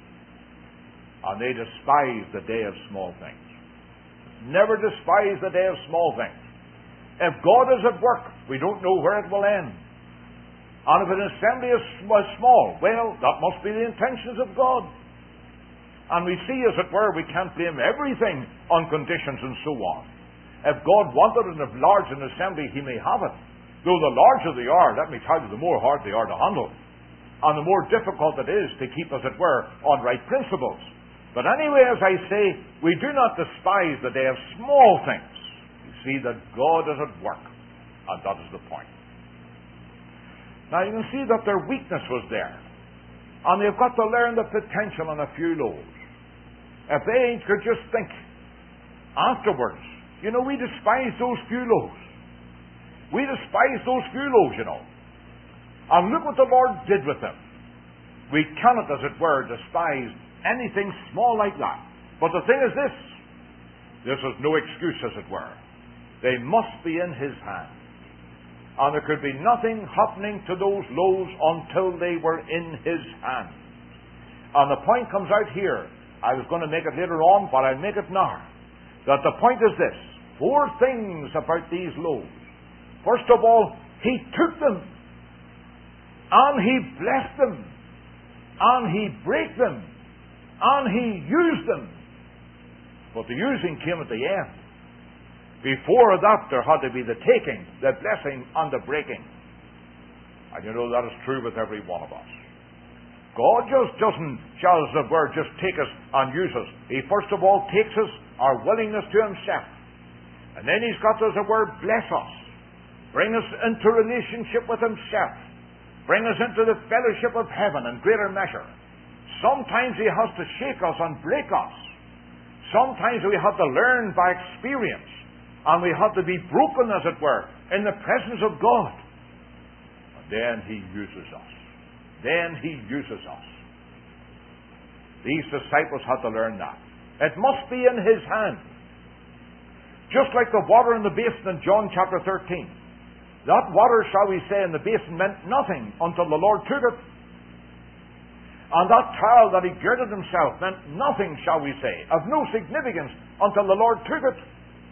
And they despised the day of small things. Never despise the day of small things. If God is at work, we don't know where it will end. And if an assembly is small, well, that must be the intentions of God. And we see, as it were, we can't blame everything on conditions and so on. If God wanted and if large an assembly, He may have it. Though the larger they are, let me tell you, the more hard they are to handle. And the more difficult it is to keep, as it were, on right principles. But anyway, as I say, we do not despise the day of small things. You see that God is at work. And that is the point. Now you can see that their weakness was there. And they've got to learn the potential on a few loaves. If they could just think afterwards, we despise those few loaves. We despise those few loaves, And look what the Lord did with them. We cannot, as it were, despise anything small like that. But the thing is this is no excuse, as it were. They must be in His hand. And there could be nothing happening to those loaves until they were in His hand. And the point comes out here. I was going to make it later on, but I'll make it now. That the point is this. 4 things about these loaves. First of all, He took them. And He blessed them. And He brake them. And He used them. But the using came at the end. Before that, there had to be the taking, the blessing, and the breaking. And that is true with every one of us. God just doesn't, shall as it were, just take us and use us. He first of all takes us, our willingness to Himself. And then He's got to, as it were, bless us. Bring us into relationship with Himself. Bring us into the fellowship of heaven in greater measure. Sometimes He has to shake us and break us. Sometimes we have to learn by experience. And we have to be broken, as it were, in the presence of God. And then He uses us. Then He uses us. These disciples had to learn that. It must be in His hand. Just like the water in the basin in John chapter 13. That water, shall we say, in the basin meant nothing until the Lord took it. And that towel that He girded Himself meant nothing, shall we say, of no significance until the Lord took it.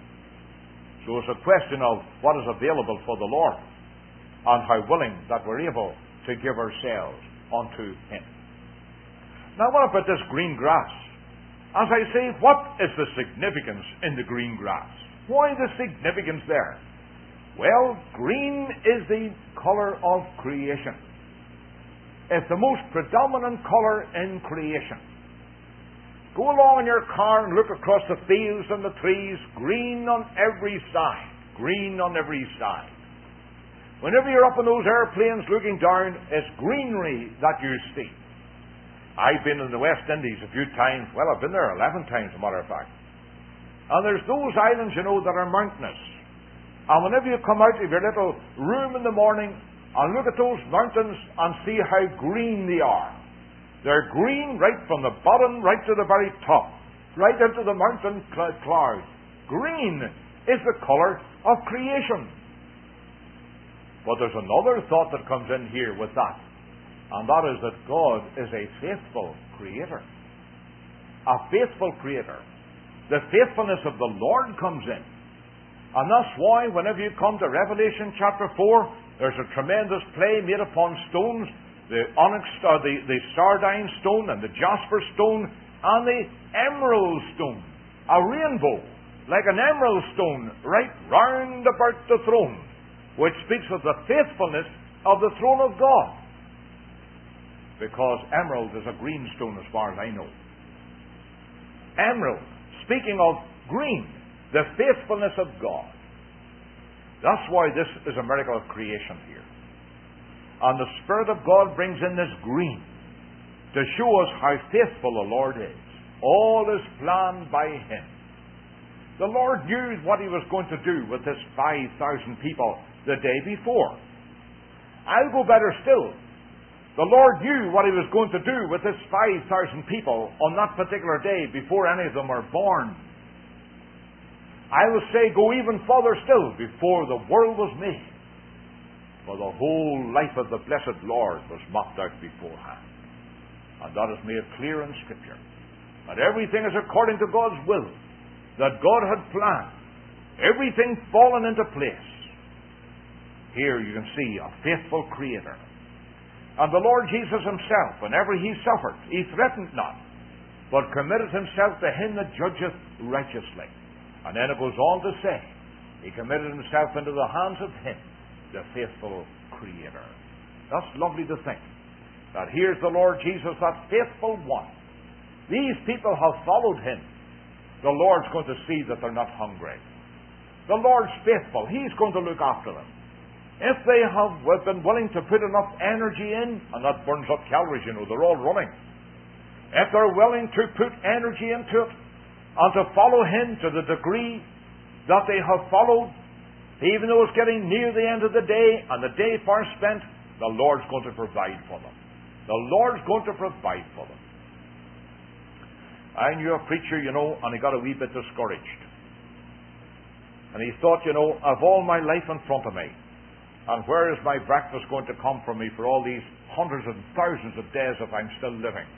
So it's a question of what is available for the Lord and how willing that we're able to give ourselves unto Him. Now, what about this green grass? As I say, what is the significance in the green grass? Why the significance there? Well, green is the colour of creation. It's the most predominant colour in creation. Go along in your car and look across the fields and the trees, green on every side. Green on every side. Whenever you're up in those airplanes looking down, it's greenery that you see. I've been in the West Indies a few times. Well, I've been there 11 times, as a matter of fact. And there's those islands, you know, that are mountainous. And whenever you come out of your little room in the morning and look at those mountains and see how green they are. They're green right from the bottom right to the very top, right into the mountain clouds. Green is the colour of creation. But there's another thought that comes in here with that, and that is that God is a faithful Creator. A faithful Creator. The faithfulness of the Lord comes in. And that's why whenever you come to Revelation chapter 4, there's a tremendous play made upon stones, the onyx, or the sardine stone, and the jasper stone, and the emerald stone. A rainbow, like an emerald stone, right round about the throne, which speaks of the faithfulness of the throne of God. Because emerald is a green stone as far as I know. Emerald, speaking of green, the faithfulness of God. That's why this is a miracle of creation here. And the Spirit of God brings in this green to show us how faithful the Lord is. All is planned by Him. The Lord knew what He was going to do with this 5,000 people the day before. I'll go better still. The Lord knew what He was going to do with this 5,000 people on that particular day before any of them were born. I will say, go even further still, before the world was made. For the whole life of the blessed Lord was mapped out beforehand. And that is made clear in Scripture. That everything is according to God's will. That God had planned. Everything fallen into place. Here you can see a faithful Creator. And the Lord Jesus Himself, whenever He suffered, He threatened not, but committed Himself to Him that judgeth righteously. And then it goes on to say, He committed Himself into the hands of Him, the faithful Creator. That's lovely to think. That here's the Lord Jesus, that faithful one. These people have followed Him. The Lord's going to see that they're not hungry. The Lord's faithful. He's going to look after them. If they have been willing to put enough energy in, and that burns up calories, you know, they're all running. If they're willing to put energy into it, and to follow Him to the degree that they have followed, even though it's getting near the end of the day, and the day far spent, the Lord's going to provide for them. The Lord's going to provide for them. I knew a preacher, you know, and he got a wee bit discouraged. And he thought, you know, I've all my life in front of me. And where is my breakfast going to come from me for all these hundreds and thousands of days if I'm still living?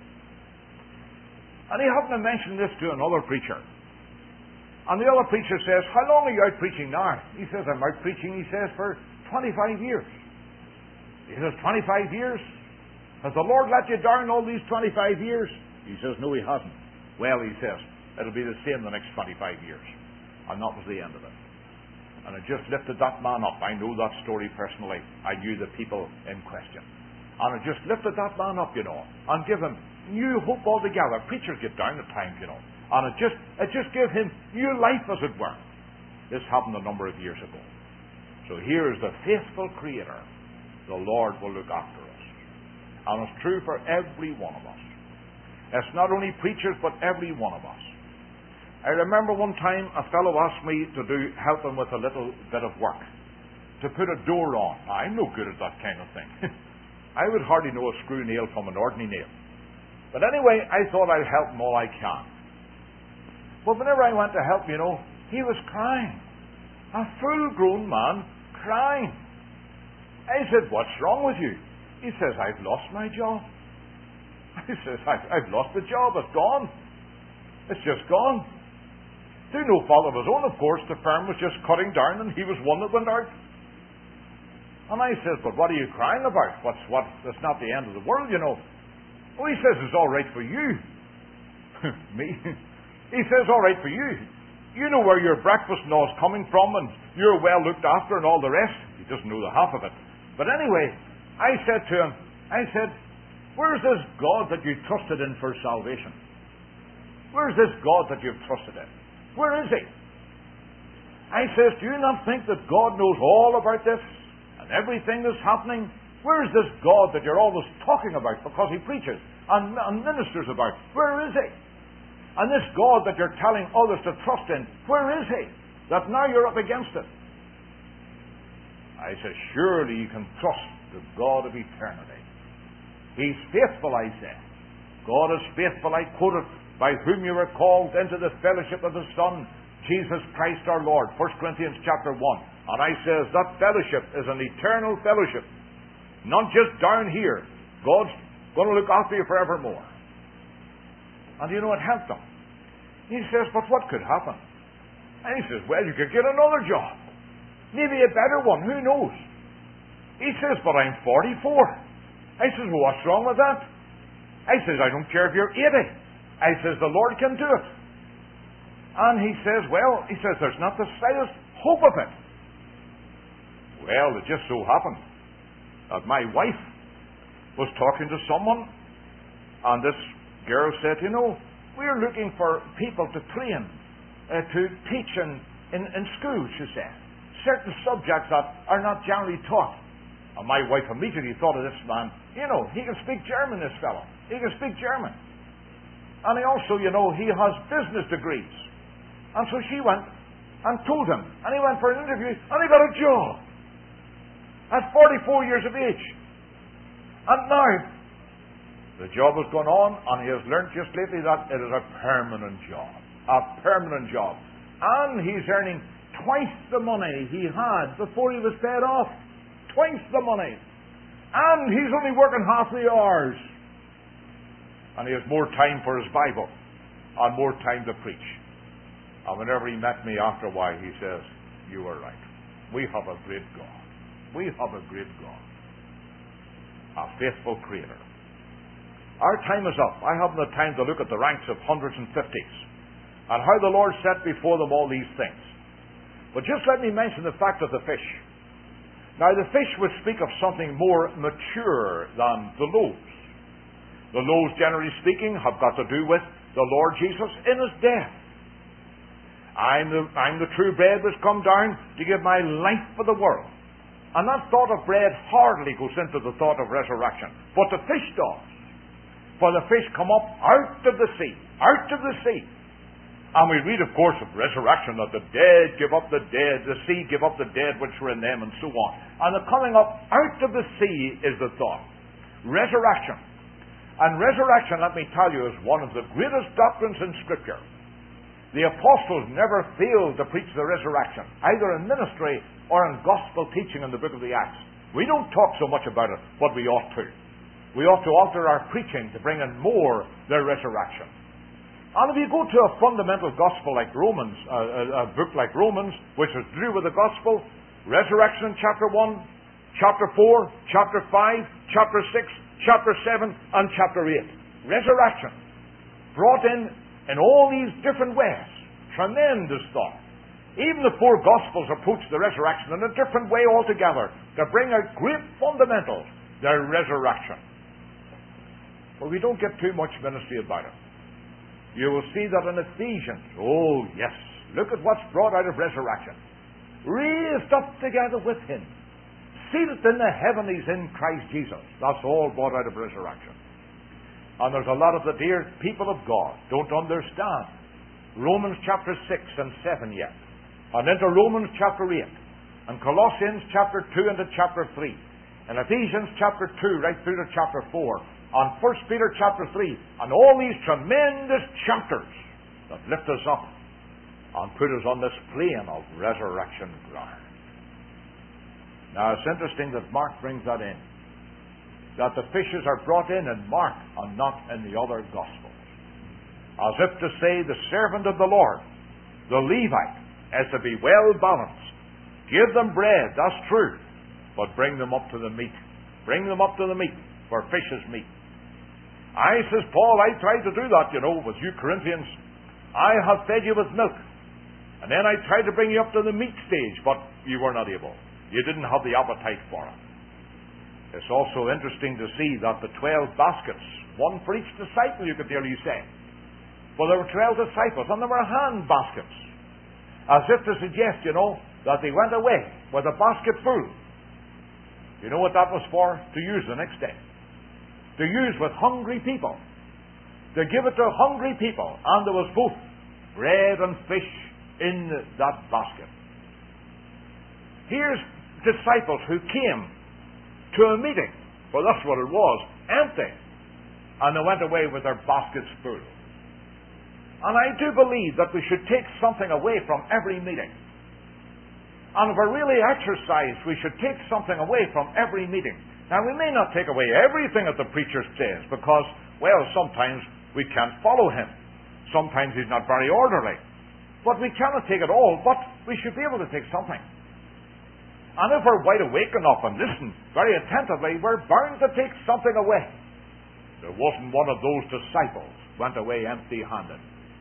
And he happened to mention this to another preacher. And the other preacher says, how long are you out preaching now? He says, I'm out preaching, he says, for 25 years. He says, 25 years? Has the Lord let you down all these 25 years? He says, no, He hasn't. Well, he says, it'll be the same the next 25 years. And that was the end of it. And it just lifted that man up. I know that story personally. I knew the people in question. And it just lifted that man up, you know, and give him new hope altogether. Preachers get down at times, you know. And it just gave him new life, as it were. This happened a number of years ago. So here is the faithful Creator. The Lord will look after us. And it's true for every one of us. It's not only preachers, but every one of us. I remember one time a fellow asked me to help him with a little bit of work. To put a door on. I'm no good at that kind of thing. I would hardly know a screw nail from an ordinary nail. But anyway, I thought I'd help him all I can. But whenever I went to help, he was crying. A full-grown man crying. I said, what's wrong with you? He says, I've lost my job. I says, I've lost the job. It's gone. It's just gone. Through no fault of his own, of course. The firm was just cutting down and he was one that went out. And I says, but what are you crying about? That's not the end of the world, Oh, he says, it's all right for you. Me? He says, all right for you. You know where your breakfast and all's coming from, and you're well looked after and all the rest. He doesn't know the half of it. But anyway, I said to him, where's this God that you trusted in for salvation? Where's this God that you've trusted in? Where is He? I says, do you not think that God knows all about this and everything that's happening? Where is this God that you're always talking about because He preaches and ministers about? Where is He? And this God that you're telling others to trust in, where is He? That now you're up against it. I said, surely you can trust the God of eternity. He's faithful, I said. God is faithful, I quoted, by whom you were called into the fellowship of the Son, Jesus Christ our Lord. 1 Corinthians chapter 1. And I says, that fellowship is an eternal fellowship. Not just down here. God's going to look after you forevermore. And it helped him. He says, but what could happen? And he says, well, you could get another job. Maybe a better one. Who knows? He says, but I'm 44. I says, well, what's wrong with that? I says, I don't care if you're 80. I says, the Lord can do it. And he says, there's not the slightest hope of it. Well, it just so happened that my wife was talking to someone, and this girl said, we're looking for people to train, to teach in schools, she said. Certain subjects that are not generally taught. And my wife immediately thought of this man. He can speak German, this fellow. He can speak German. And he also, he has business degrees. And so she went and told him. And he went for an interview, and he got a job. At 44 years of age. And now, the job has gone on, and he has learnt just lately that it is a permanent job. A permanent job. And he's earning twice the money he had before he was paid off. Twice the money. And he's only working half the hours. And he has more time for his Bible. And more time to preach. And whenever he met me after a while, he says, you are right. We have a great God. We have a great God. A faithful Creator. Our time is up. I haven't the time to look at the ranks of hundreds and fifties and how the Lord set before them all these things. But just let me mention the fact of the fish. Now, the fish would speak of something more mature than the loaves. The loaves, generally speaking, have got to do with the Lord Jesus in His death. I'm the true bread that's come down to give my life for the world. And that thought of bread hardly goes into the thought of resurrection. But the fish does. For the fish come up out of the sea. Out of the sea. And we read, of course, of resurrection, that the dead give up the dead, the sea give up the dead which were in them, and so on. And the coming up out of the sea is the thought. Resurrection. And resurrection, let me tell you, is one of the greatest doctrines in Scripture. The apostles never failed to preach the resurrection, either in ministry or in gospel teaching in the book of the Acts. We don't talk so much about it, but we ought to. We ought to alter our preaching to bring in more the resurrection. And if you go to a fundamental gospel like Romans, a book like Romans, which is to do with the gospel, resurrection chapter 1, chapter 4, chapter 5, chapter 6, chapter 7, and chapter 8. Resurrection. Brought in all these different ways. Tremendous thought. Even the four Gospels approach the resurrection in a different way altogether to bring out great fundamentals, the resurrection. But we don't get too much ministry about it. You will see that in Ephesians. Oh, yes. Look at what's brought out of resurrection. Raised up together with Him. Seated in the heavenlies in Christ Jesus. That's all brought out of resurrection. And there's a lot of the dear people of God don't understand Romans chapter 6 and 7 yet. And into Romans chapter 8. And Colossians chapter 2 into chapter 3. And Ephesians chapter 2 right through to chapter 4. on 1 Peter chapter 3, and all these tremendous chapters that lift us up and put us on this plane of resurrection ground. Now, it's interesting that Mark brings that in, that the fishes are brought in Mark and not in the other Gospels. As if to say, the servant of the Lord, the Levite, is to be well balanced. Give them bread, that's true, but bring them up to the meat. Bring them up to the meat, for fish's meat. Says Paul, I tried to do that, with you Corinthians. I have fed you with milk. And then I tried to bring you up to the meat stage, but you were not able. You didn't have the appetite for it. It's also interesting to see that the 12 baskets, one for each disciple, you could nearly say. For there were 12 disciples, and there were hand baskets. As if to suggest, that they went away with a basket full. You know what that was for? To use the next day. To use with hungry people. To give it to hungry people. And there was both bread and fish in that basket. Here's disciples who came to a meeting, for that's what it was, empty. And they went away with their baskets full. And I do believe that we should take something away from every meeting. And if we're really exercised, we should take something away from every meeting. Now, we may not take away everything that the preacher says, because, sometimes we can't follow him. Sometimes he's not very orderly. But we cannot take it all, but we should be able to take something. And if we're wide awake enough and listen very attentively, we're bound to take something away. There wasn't one of those disciples went away empty-handed.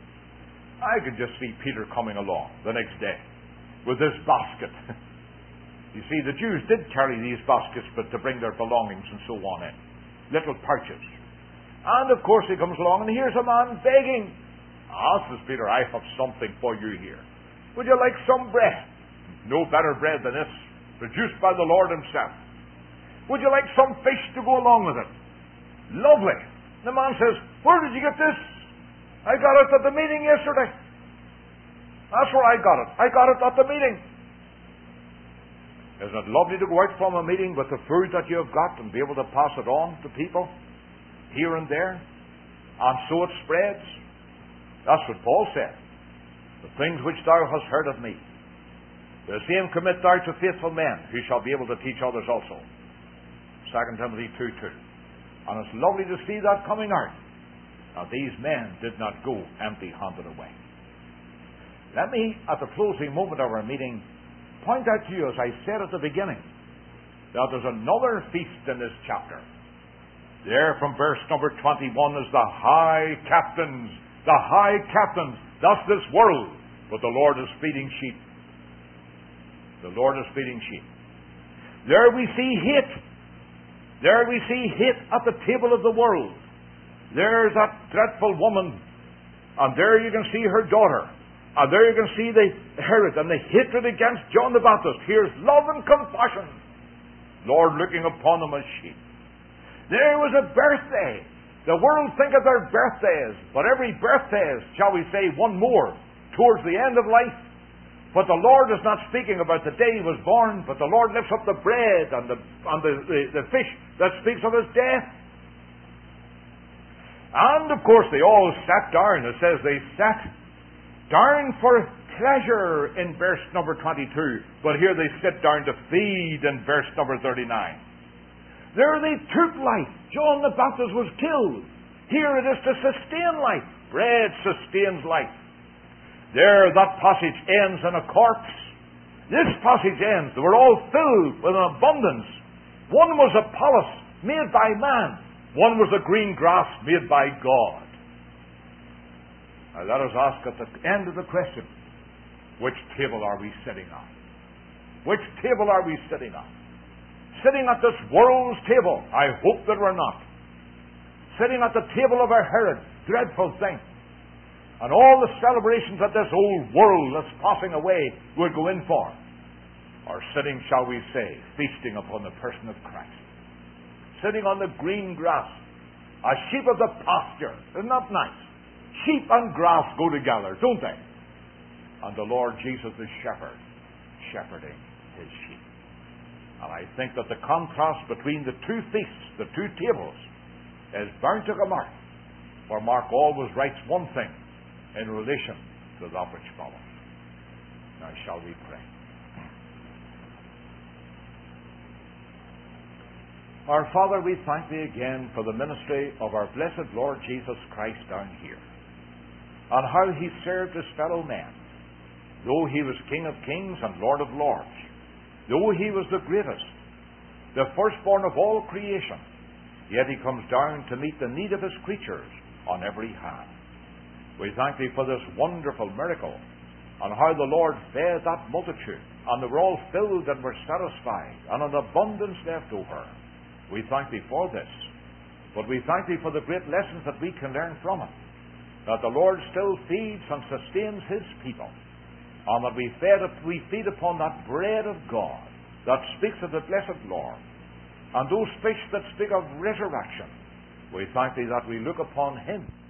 I could just see Peter coming along the next day with this basket. You see, the Jews did carry these baskets, but to bring their belongings and so on in. Little pouches. And of course he comes along and here's a man begging. Says Peter, I have something for you here. Would you like some bread? No better bread than this, produced by the Lord himself. Would you like some fish to go along with it? Lovely. The man says, where did you get this? I got it at the meeting yesterday. That's where I got it. I got it at the meeting. Isn't it lovely to go out from a meeting with the food that you have got and be able to pass it on to people here and there? And so it spreads. That's what Paul said. The things which thou hast heard of me, the same commit thou to faithful men, who shall be able to teach others also. 2 Timothy 2:2. And it's lovely to see that coming out. Now, these men did not go empty-handed away. Let me, at the closing moment of our meeting, point out to you, as I said at the beginning, that there's another feast in this chapter. There, from verse number 21, is the high captains. The high captains. That's this world. But the Lord is feeding sheep. The Lord is feeding sheep. There we see hate. There we see hate at the table of the world. There's that dreadful woman. And there you can see her daughter. And there you can see the Herod and the hatred against John the Baptist. Here's love and compassion. Lord looking upon them as sheep. There was a birthday. The world think of their birthdays. But every birthday is, shall we say, one more towards the end of life. But the Lord is not speaking about the day he was born, but the Lord lifts up the bread and the fish that speaks of his death. And of course they all sat down. It says they sat down for pleasure in verse number 22. But here they sit down to feed in verse number 39. There they took life. John the Baptist was killed. Here it is to sustain life. Bread sustains life. There that passage ends in a corpse. This passage ends. They were all filled with an abundance. One was a palace made by man. One was a green grass made by God. Now let us ask at the end of the question, which table are we sitting at? Which table are we sitting at? Sitting at this world's table? I hope that we're not. Sitting at the table of our Herod, dreadful thing. And all the celebrations that this old world that's passing away would go in for. Or sitting, shall we say, feasting upon the person of Christ. Sitting on the green grass. A sheep of the pasture. Isn't that nice? Sheep and grass go together, don't they? And the Lord Jesus is shepherd, shepherding his sheep. And I think that the contrast between the two feasts, the two tables, is bound to come out. For Mark always writes one thing in relation to that which follows. Now shall we pray. Our Father, we thank Thee again for the ministry of our blessed Lord Jesus Christ down here, and how He served His fellow men. Though He was King of kings and Lord of lords, though He was the greatest, the firstborn of all creation, yet He comes down to meet the need of His creatures on every hand. We thank Thee for this wonderful miracle, and how the Lord fed that multitude, and they were all filled and were satisfied, and an abundance left over. We thank Thee for this, but we thank Thee for the great lessons that we can learn from it, that the Lord still feeds and sustains His people, and that we feed upon that bread of God that speaks of the blessed Lord, and those fish that speak of resurrection. We thank Thee that we look upon Him